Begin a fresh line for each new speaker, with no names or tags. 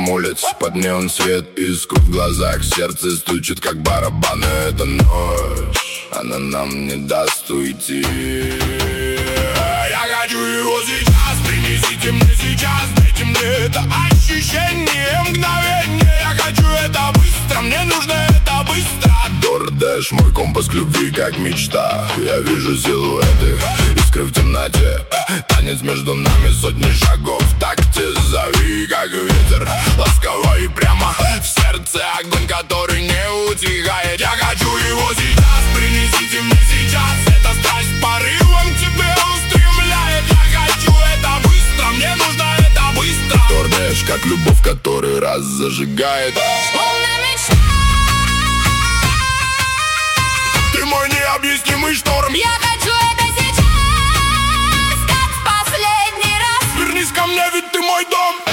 шум улиц, под неон свет, искр в глазах, сердце стучит как барабаны. Это ночь, она нам не даст уйти. Я хочу его сейчас, принесите мне сейчас, дайте мне это ощущение, мгновение. Я хочу это быстро, мне нужно это быстро. DoorDash, мой компас к любви, как мечта. Я вижу силуэты, искры в темноте, танец между нами, сотни шагов в такте. Зови, как ветер, ласково и прямо в сердце огонь, который не утихает. Я хочу его сейчас, принесите мне сейчас. Эта страсть порывом к тебе устремляет. Я хочу это быстро, мне нужно это быстро. DoorDash, как любовь, который раз зажигает. Ты мой необъяснимый шторм.
Я хочу это сейчас, как в последний раз.
Вернись ко мне, ведь ты мой дом.